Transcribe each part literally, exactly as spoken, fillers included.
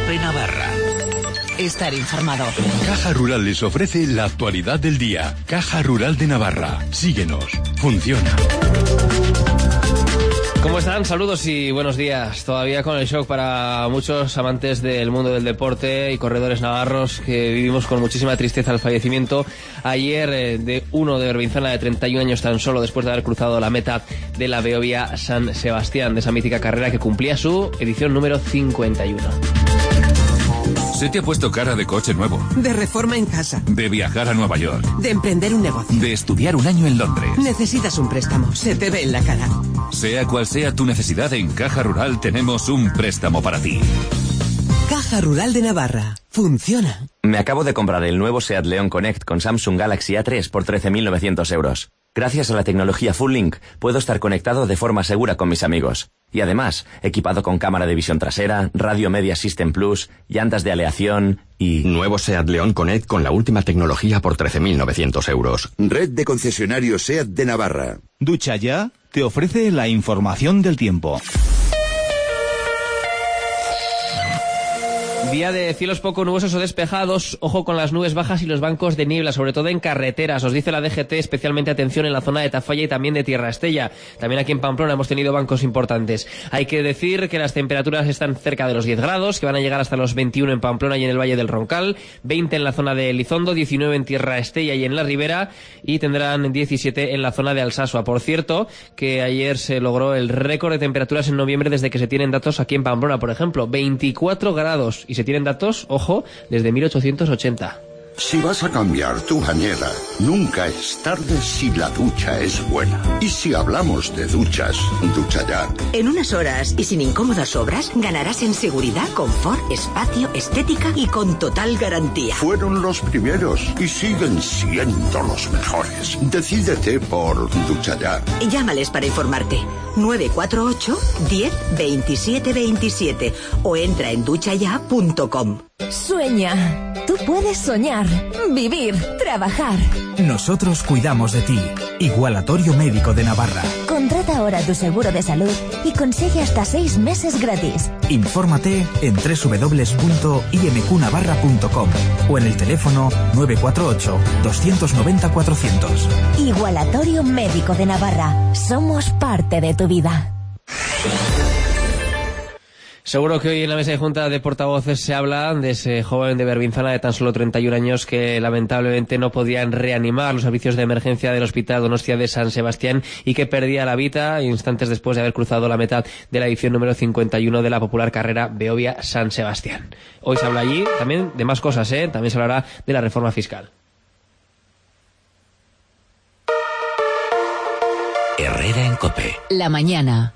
Cope Navarra. Estar informado. Caja Rural les ofrece la actualidad del día. Caja Rural de Navarra. Síguenos. Funciona. ¿Cómo están? Saludos y buenos días. Todavía con el shock para muchos amantes del mundo del deporte y corredores navarros, que vivimos con muchísima tristeza el fallecimiento ayer eh, de uno de Berbinzana, de treinta y un años tan solo, después de haber cruzado la meta de la Beovia San Sebastián, de esa mítica carrera que cumplía su edición número cincuenta y uno. Se te ha puesto cara de coche nuevo. De reforma en casa. De viajar a Nueva York. De emprender un negocio. De estudiar un año en Londres. Necesitas un préstamo. Se te ve en la cara. Sea cual sea tu necesidad, en Caja Rural tenemos un préstamo para ti. Caja Rural de Navarra. Funciona. Me acabo de comprar el nuevo Seat León Connect con Samsung Galaxy A tres por trece mil novecientos euros. Gracias a la tecnología Full Link, puedo estar conectado de forma segura con mis amigos. Y además, equipado con cámara de visión trasera, radio Media System Plus, llantas de aleación y... Nuevo Seat León Connect con la última tecnología por trece mil novecientos euros. Red de concesionarios Seat de Navarra. Ducha Ya te ofrece la información del tiempo. Día de cielos poco nubosos o despejados, ojo con las nubes bajas y los bancos de niebla, sobre todo en carreteras. Os dice la D G T, especialmente atención en la zona de Tafalla y también de Tierra Estella. También aquí en Pamplona hemos tenido bancos importantes. Hay que decir que las temperaturas están cerca de los diez grados, que van a llegar hasta los veintiuno en Pamplona y en el Valle del Roncal, veinte en la zona de Elizondo, diecinueve en Tierra Estella y en la Ribera, y tendrán diecisiete en la zona de Alsasua. Por cierto, que ayer se logró el récord de temperaturas en noviembre desde que se tienen datos aquí en Pamplona, por ejemplo, veinticuatro grados, y se tienen datos, ojo, desde mil ochocientos ochenta. Si vas a cambiar tu bañera, nunca es tarde si la ducha es buena. Y si hablamos de duchas, Ducha Ya. En unas horas y sin incómodas obras, ganarás en seguridad, confort, espacio, estética y con total garantía. Fueron los primeros y siguen siendo los mejores. Decídete por Ducha Ya. Llámales para informarte. nueve cuatro ocho, diez, veintisiete veintisiete o entra en ducha ya punto com. Sueña. Tú puedes soñar, vivir, trabajar. Nosotros cuidamos de ti. Igualatorio Médico de Navarra. Contrata ahora tu seguro de salud y consigue hasta seis meses gratis. Infórmate en doble u doble u doble u punto i m q navarra punto com o en el teléfono nueve cuatro ocho, dos nueve cero, cuatrocientos. Igualatorio Médico de Navarra. Somos parte de tu vida. Seguro que hoy en la mesa de junta de portavoces se habla de ese joven de Berbinzana de tan solo treinta y un años que lamentablemente no podían reanimar los servicios de emergencia del Hospital Donostia de San Sebastián y que perdía la vida instantes después de haber cruzado la meta de la edición número cincuenta y uno de la popular carrera Beovia San Sebastián. Hoy se habla allí también de más cosas, ¿eh? También se hablará de la reforma fiscal. Herrera en Cope. La mañana.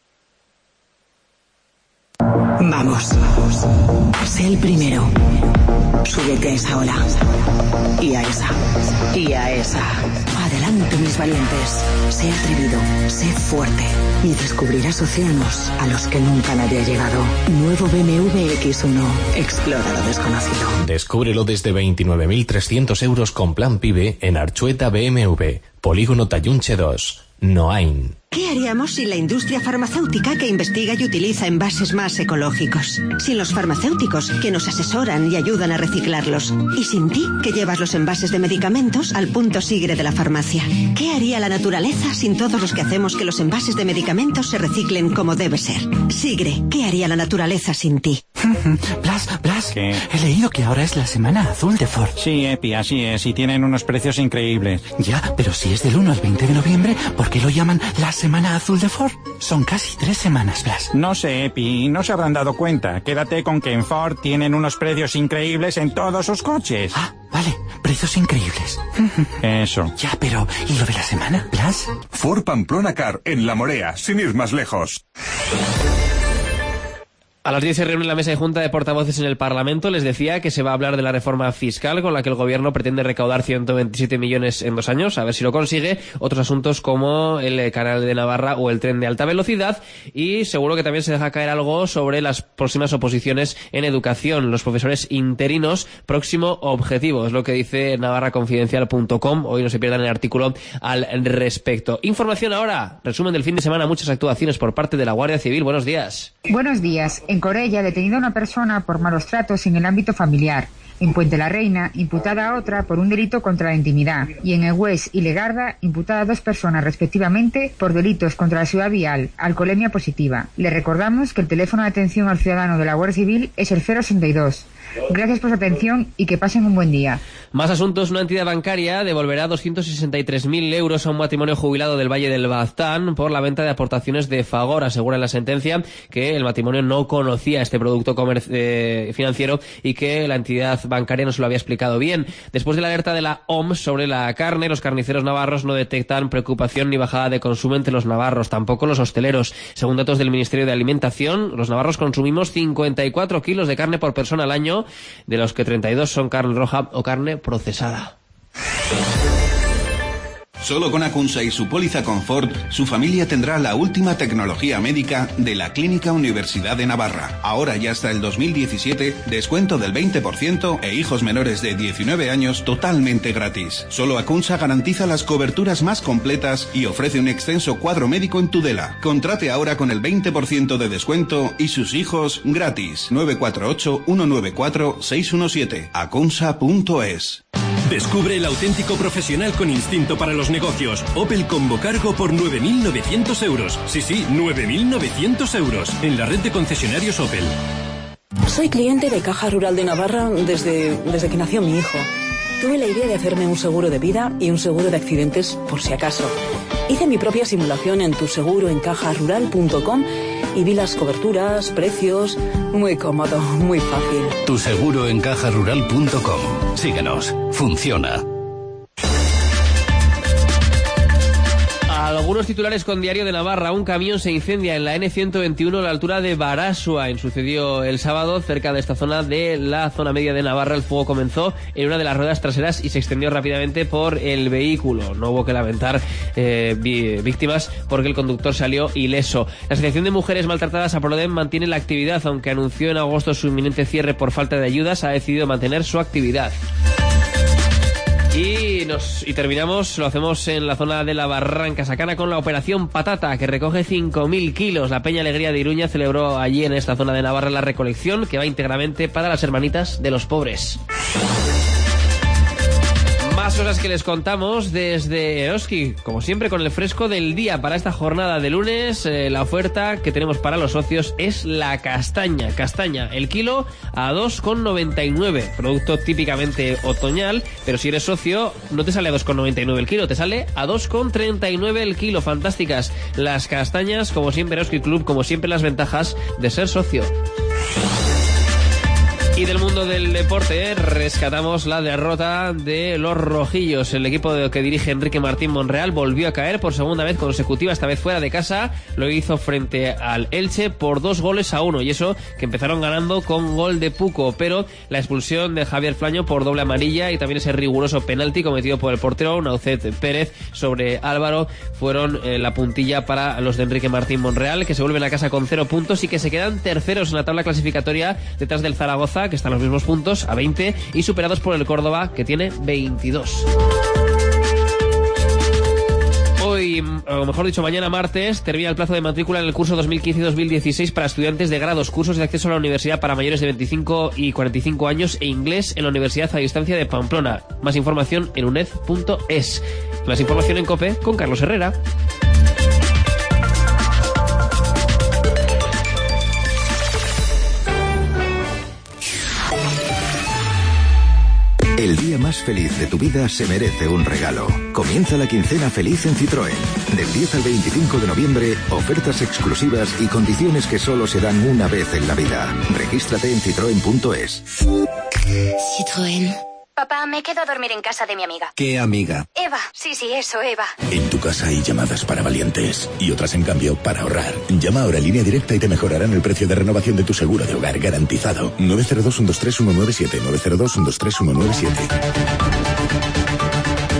Vamos. Sé el primero. Súbete a esa ola. Y a esa. Y a esa. Adelante, mis valientes. Sé atrevido. Sé fuerte. Y descubrirás océanos a los que nunca nadie ha llegado. Nuevo B M W X uno. Explora lo desconocido. Descúbrelo desde veintinueve mil trescientos euros con plan PIBE en Archueta B M W. Polígono Tallunche dos. Noain. ¿Qué haríamos sin la industria farmacéutica que investiga y utiliza envases más ecológicos? Sin los farmacéuticos que nos asesoran y ayudan a reciclarlos. Y sin ti, que llevas los envases de medicamentos al punto sigre de la farmacia. ¿Qué haría la naturaleza sin todos los que hacemos que los envases de medicamentos se reciclen como debe ser? Sigre, ¿qué haría la naturaleza sin ti? Blas, Blas, ¿qué? He leído que ahora es la semana azul de Ford. Sí, Epi, así es, y tienen unos precios increíbles. Ya, pero si es del uno al veinte de noviembre, ¿por qué lo llaman la semana azul de Ford? Son casi tres semanas, Blas. No sé, Epi, no se habrán dado cuenta. Quédate con que en Ford tienen unos precios increíbles en todos sus coches. Ah, vale, precios increíbles. Eso. Ya, pero ¿y lo de la semana, Blas? Ford Pamplona Car, en La Morea, sin ir más lejos. A las diez se reúne la mesa de junta de portavoces en el Parlamento. Les decía que se va a hablar de la reforma fiscal con la que el gobierno pretende recaudar ciento veintisiete millones en dos años, a ver si lo consigue. Otros asuntos como el canal de Navarra o el tren de alta velocidad, y seguro que también se deja caer algo sobre las próximas oposiciones en educación. Los profesores interinos, próximo objetivo, es lo que dice navarra confidencial punto com. Hoy no se pierdan el artículo al respecto. Información ahora, resumen del fin de semana, muchas actuaciones por parte de la Guardia Civil. Buenos días. Buenos días. En Corella, detenida una persona por malos tratos en el ámbito familiar. En Puente la Reina, imputada a otra por un delito contra la intimidad. Y en Egués y Legarda, imputada a dos personas respectivamente por delitos contra la seguridad vial, alcoholemia positiva. Le recordamos que el teléfono de atención al ciudadano de la Guardia Civil es el cero sesenta y dos. Gracias por su atención y que pasen un buen día. Más asuntos. Una entidad bancaria devolverá doscientos sesenta y tres mil euros a un matrimonio jubilado del Valle del Baztán por la venta de aportaciones de Fagor. Asegura en la sentencia que el matrimonio no conocía este producto comer- eh, financiero y que la entidad bancaria no se lo había explicado bien. Después de la alerta de la O M S sobre la carne, los carniceros navarros no detectan preocupación ni bajada de consumo entre los navarros, tampoco los hosteleros. Según datos del Ministerio de Alimentación, los navarros consumimos cincuenta y cuatro kilos de carne por persona al año, de los que treinta y dos son carne roja o carne procesada. Solo con Acunsa y su póliza Confort, su familia tendrá la última tecnología médica de la Clínica Universidad de Navarra. Ahora y hasta el dos mil diecisiete, descuento del veinte por ciento e hijos menores de diecinueve años totalmente gratis. Solo Acunsa garantiza las coberturas más completas y ofrece un extenso cuadro médico en Tudela. Contrate ahora con el veinte por ciento de descuento y sus hijos gratis. nueve cuatro ocho, uno nueve cuatro, seis uno siete. acunsa punto es. Descubre el auténtico profesional con instinto para los negocios. Opel Combo Cargo por nueve mil novecientos euros. Sí, sí, nueve mil novecientos euros. En la red de concesionarios Opel. Soy cliente de Caja Rural de Navarra desde, desde que nació mi hijo. Tuve la idea de hacerme un seguro de vida y un seguro de accidentes por si acaso. Hice mi propia simulación en tu seguro en caja rural punto com y vi las coberturas, precios. Muy cómodo, muy fácil. Tu seguro en caja rural punto com. Síguenos. Funciona. Algunos titulares con Diario de Navarra. Un camión se incendia en la ene ciento veintiuno a la altura de Barasua. Sucedió el sábado cerca de esta zona de la zona media de Navarra. El fuego comenzó en una de las ruedas traseras y se extendió rápidamente por el vehículo. No hubo que lamentar eh, víctimas porque el conductor salió ileso. La Asociación de Mujeres Maltratadas Aprodem mantiene la actividad, aunque anunció en agosto su inminente cierre por falta de ayudas. Ha decidido mantener su actividad. Y nos y terminamos, lo hacemos en la zona de la Barranca Sacana con la Operación Patata, que recoge cinco mil kilos. La Peña Alegría de Iruña celebró allí en esta zona de Navarra la recolección, que va íntegramente para las hermanitas de los pobres. Más cosas que les contamos desde Eroski, como siempre con el fresco del día. Para esta jornada de lunes, eh, la oferta que tenemos para los socios es la castaña. Castaña, el kilo a dos con noventa y nueve. Producto típicamente otoñal, pero si eres socio no te sale a dos con noventa y nueve el kilo, te sale a dos con treinta y nueve el kilo. Fantásticas las castañas, como siempre Eroski Club, como siempre las ventajas de ser socio. Y del mundo del deporte, rescatamos la derrota de los rojillos. El equipo que dirige Enrique Martín Monreal volvió a caer por segunda vez consecutiva, esta vez fuera de casa. Lo hizo frente al Elche por dos goles a uno. Y eso que empezaron ganando con gol de Puco. Pero la expulsión de Javier Flaño por doble amarilla y también ese riguroso penalti cometido por el portero Naucet Pérez sobre Álvaro fueron eh, la puntilla para los de Enrique Martín Monreal, que se vuelven a casa con cero puntos y que se quedan terceros en la tabla clasificatoria detrás del Zaragoza, que están los mismos puntos a veinte y superados por el Córdoba, que tiene veintidós. Hoy, o mejor dicho, mañana martes, termina el plazo de matrícula en el curso dos mil quince y dos mil dieciséis para estudiantes de grados, cursos de acceso a la universidad para mayores de veinticinco y cuarenta y cinco años e inglés en la Universidad a Distancia de Pamplona. Más información en uned punto es. Más información en COPE con Carlos Herrera. El día más feliz de tu vida se merece un regalo. Comienza la quincena feliz en Citroën. Del diez al veinticinco de noviembre, ofertas exclusivas y condiciones que solo se dan una vez en la vida. Regístrate en citroen punto es. Citroën. Papá, me quedo a dormir en casa de mi amiga. ¿Qué amiga? Eva. Sí, sí, eso, Eva. En tu casa hay llamadas para valientes y otras, en cambio, para ahorrar. Llama ahora a Línea Directa y te mejorarán el precio de renovación de tu seguro de hogar garantizado. nueve cero dos, uno dos tres, uno nueve siete. nueve cero dos, uno dos tres, uno nueve siete.